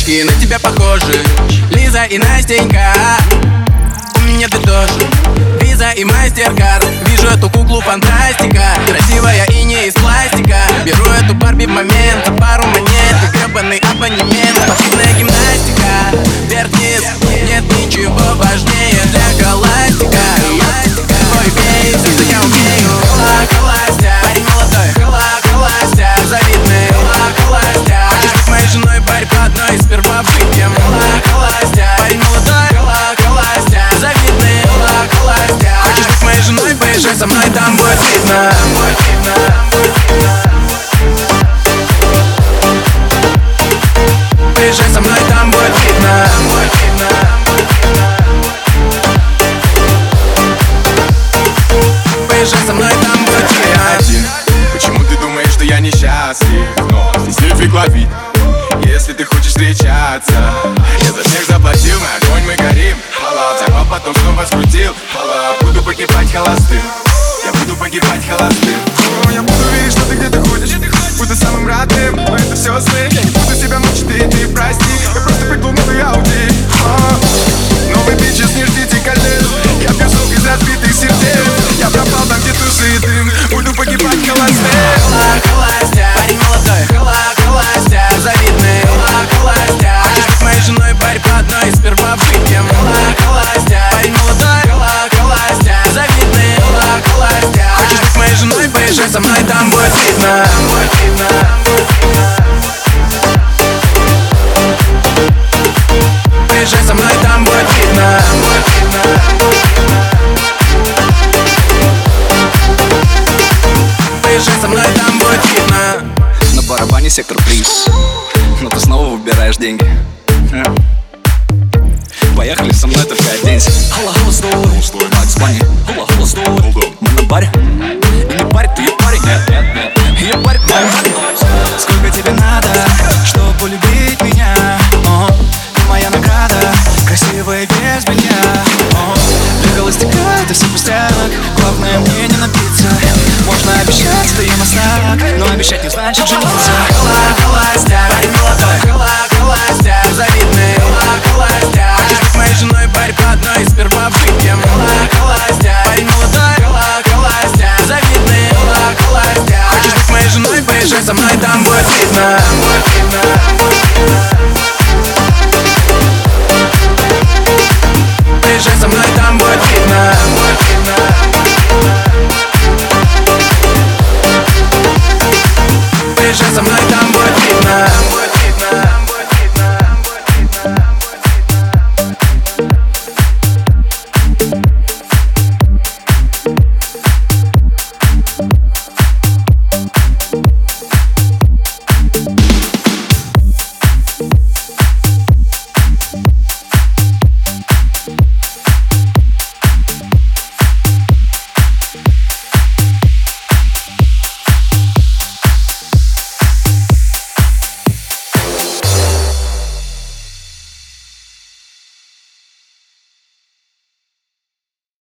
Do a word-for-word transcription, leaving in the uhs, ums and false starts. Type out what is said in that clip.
девочки на тебя похожи. Лиза и Настенька, у меня ты тоже. Виза и Мастеркард, вижу эту куклу фантастика. Красивая и не из пластика. Беру эту Барби в момент, за пару монет и гребаный абонемент. Спортивная гимнастика, вверх-вниз, нет ничего важнее для галактика. Ой, бей, все, я умею. Холоколастя, парень молодой. Холоколастя, завидный. Холоколастя, хочешь быть моей женой, парь по одной, сперва выпьем. Холоколастя, парень молодой. Холоколастя, завидный. Холоколастя, хочешь быть моей женой, поезжай со мной, там будет видно. Поезжай со мной, там будет видно. Поезжай со мной, там будет видно. Почему ты думаешь, что я несчастлив? Но здесь не фиг ловить, если ты хочешь встречаться. Я за всех заплатил, мы огонь, мы горим. Пала, взорвал, потом снова скрутил. Пала, буду погибать холостым. Я буду погибать холостым. О, я буду верить, что ты где-то ходишь. Буду самым родным, но это все сны. Я не буду себя мучить, ты, ты прости. Я просто прыгнул в новый Ауди. Новый бичес, не ждите колец. Я пью сок из разбитых сердец. Я пропал там, где тушит дым. Буду погибать холостым. Холоколастя, парень молодой. Холоколастя, завидный. Холоколастя, хочешь быть моей женой, парь по одной, сперва выпьем. Холоколастя, парень молодой. Холоколастя, завидный. Холоколастя, хочешь быть моей женой, поезжай со мной, там будет видно. Поезжай со мной, там будет видно. Поезжай со мной, там будет видно. На барабане сектор приз, но ты снова выбираешь деньги. Поехали со мной, только оденься. Холла, холла, стой, Макс Банни. Холла, холла, стой, мы на баре. И не парь, ты ее парень. Нет, нет, нет, ее парень. Сколько тебе надо?